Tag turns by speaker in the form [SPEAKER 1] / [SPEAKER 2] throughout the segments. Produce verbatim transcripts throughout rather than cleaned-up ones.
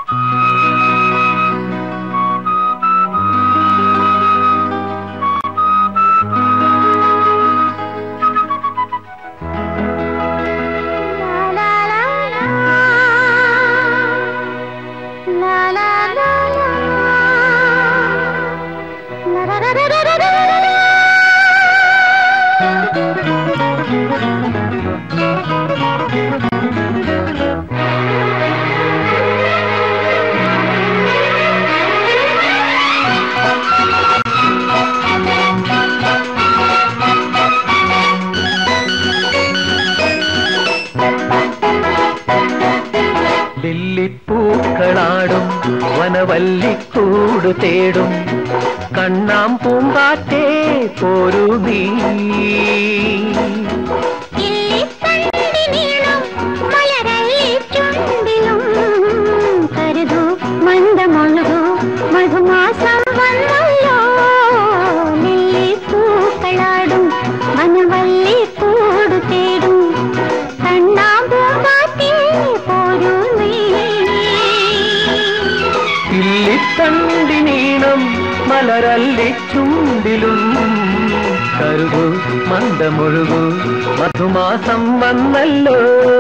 [SPEAKER 1] ലില്ലിപ്പൂക്കളാടും വനവല്ലിക്കൂട് തേടും കണ്ണാം പൂങ്കാറ്റേ പോരു നീ.
[SPEAKER 2] കരുതൂ മന്ദമൊഴുകൂ മധുമാസം വന്നല്ലോ. ലില്ലിപ്പൂക്കളാടും വനവല്ലിക്കൂട് തേടും കണ്ണാം പൂങ്കാറ്റേ പോരു നീ.
[SPEAKER 1] ഇല്ലിത്തണ്ടിനീണം മലരല്ലിച്ചുണ്ടിലും കരുതൂ മന്ദമൊഴുകൂ മധുമാസം വന്നല്ലോ.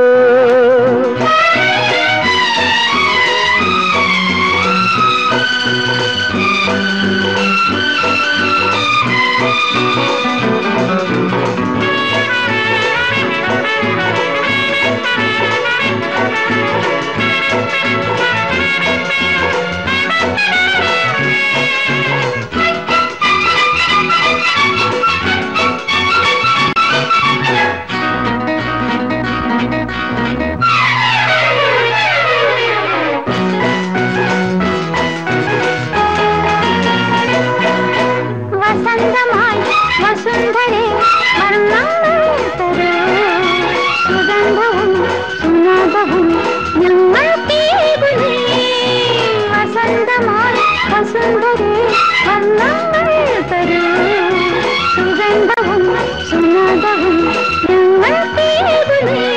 [SPEAKER 2] വസുന്ധരേ വർണ്ണങ്ങൾ തരൂ സുഗന്ധവും സുനാദവും ഞങ്ങൾ കേൾക്കുന്നേ. വസന്തമായി വസുന്ധരേ വർണ്ണങ്ങൾ തരൂ സുഗന്ധവും സുനാദവും ഞങ്ങൾ കേൾക്കുന്നേ.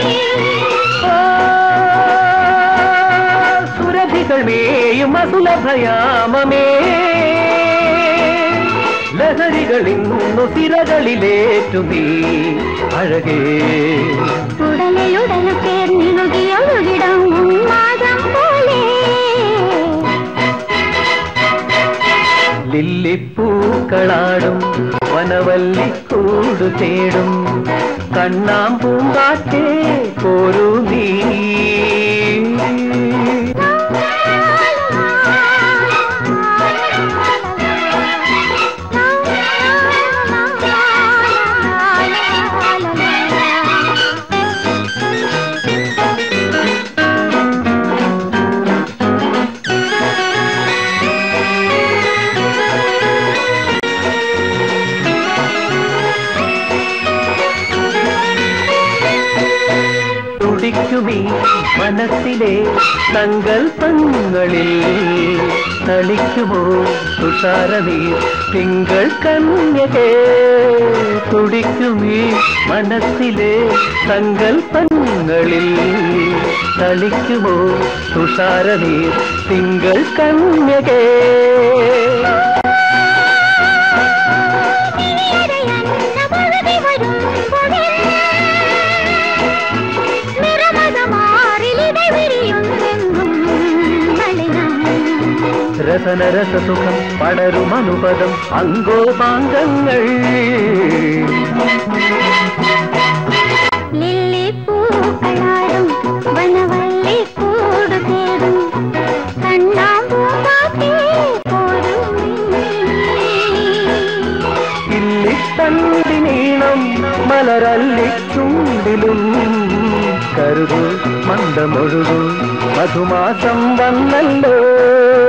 [SPEAKER 1] സുരഭികൾ മേയും അസുലഭയാമമേ ലഹരികളിന്നു സിരകളിലേറ്റു നീ അഴകേ.
[SPEAKER 2] ഉടലുടലു ചേർന്നിഴുകിയൊഴുകിടം ഉന്മാദം പോലെ.
[SPEAKER 1] ലില്ലിപ്പൂക്കളാടും വനവല്ലിക്കൂട് തേടും കണ്ണാം പൂങ്കാറ്റേ പോരു നീ. തുടിക്കുമീ മനസ്സിലെ സങ്കൽപ്പങ്ങളിൽ തളിക്കുമോ തുഷാരനീർ തിങ്കൾ കന്യകേ. തുടിക്കുമീ മനസ്സിലെ സങ്കൽപ്പങ്ങളിൽ തളിക്കുമോ തുഷാരനീർ തിങ്കൾ കന്യകേ. രസന രസസുഖം പടരും അനുപദം അങ്കോപാംഗങ്ങൾ.
[SPEAKER 2] ലില്ലിപ്പൂക്കളാടും വനവല്ലിക്കൂട് തേടും കണ്ണാം പൂങ്കാറ്റേ പോരു നീ.
[SPEAKER 1] ഇല്ലിത്തണ്ടിനീണം മലരല്ലിച്ചുണ്ടിലും കരുതൂ മന്ദമൊഴുകൂ മധുമാസം വന്നല്ലോ.